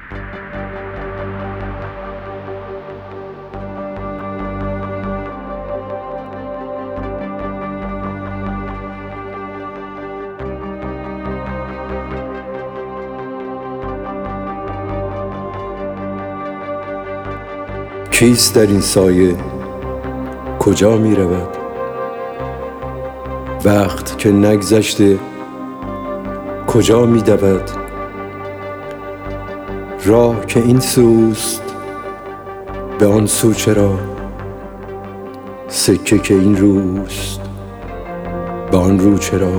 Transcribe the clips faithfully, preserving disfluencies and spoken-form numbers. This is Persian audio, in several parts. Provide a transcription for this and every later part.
کیست در این سایه کجا می رود؟ وقت که نگذشته کجا می دود؟ راه که این سوست به آن سو چرا؟ سکه که این روست به آن رو چرا؟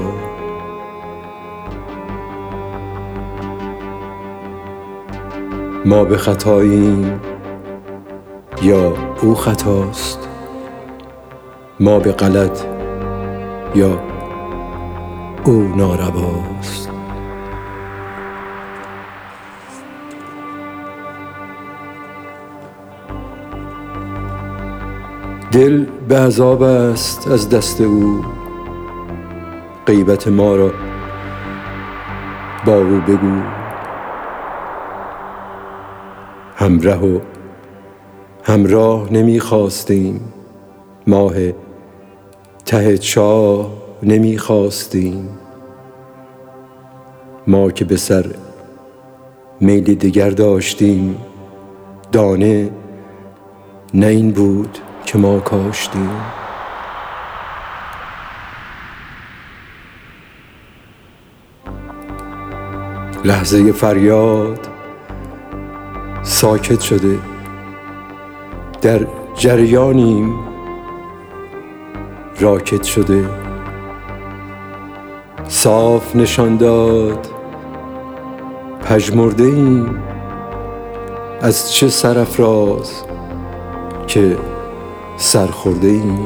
ما به خطاییم یا او خطاست؟ ما به غلط یا او نارواست؟ دل به عذاب است از دست او، غیبت ما را با او بگو. همره و همراه نمی خواستیم، ماه ته چاه نمی خواستیم. ما که به سر میل دگر داشتیم، دانه نه این بود که ما کاشتیم. لحظه فریاد ساکت شده، در جریانیم راکت شده. صاف نشان داد پژمرده ایم، از چه سرافراز که سرخورده ایم.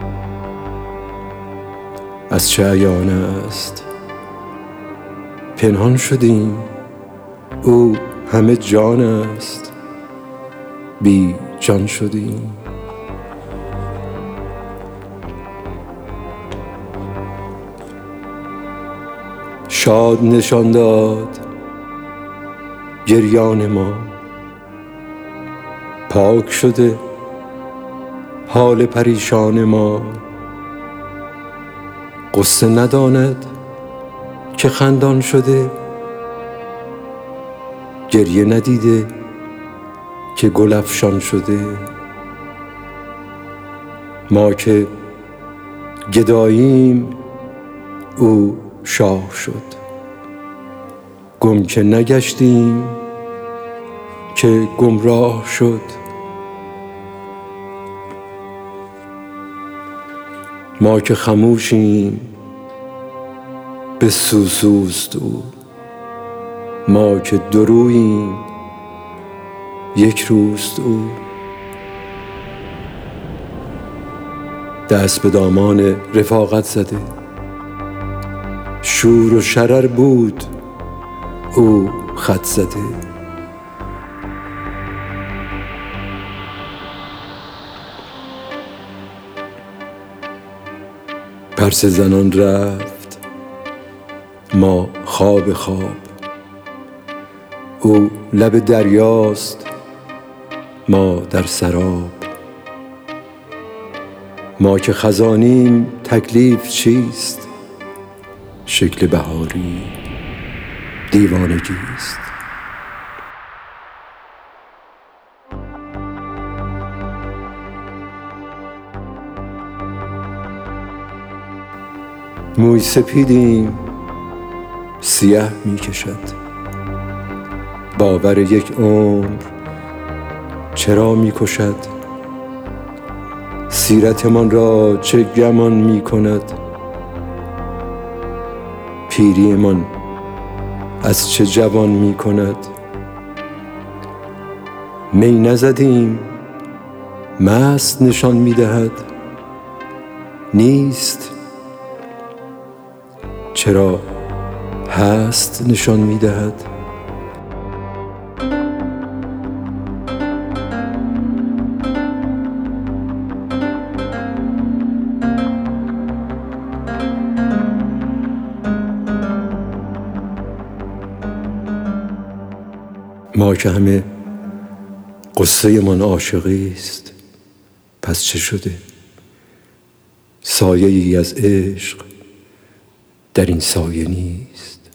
از چه عیان است پنهان شدیم، او همه جان است بی جان شدیم. شاد نشان داد گریان ما، پاک شده حال پریشان ما. غصه نداند که خندان شده، گریه ندیده که گل افشان شده. ما که گداییم او شاه شد، گم که نگشتیم که گمراه شد. ما که خموشیم به سوسوست او، ما که دروییم یک روست او. دست به دامان رفاقت زده، شور و شرر بود او خط زده. پرسه زنان رفت ما خواب خواب، او لب دریاست ما در سراب. ما که خزانیم تکلیف چیست؟ شکل بهاری دیوانگیست. موی سپیدیم سیاه می کشد، باور یک عمر چرا می کشد؟ سیرتمان را چه گمان می کند؟ پیریمان از چه جوان می کند؟ می نزدیم مست نشان می دهد، نیست چرا هست نشان می دهد؟ ما که همه قصه من عاشقی است، پس چه شده؟ سایه ای از عشق در این سایه نیست.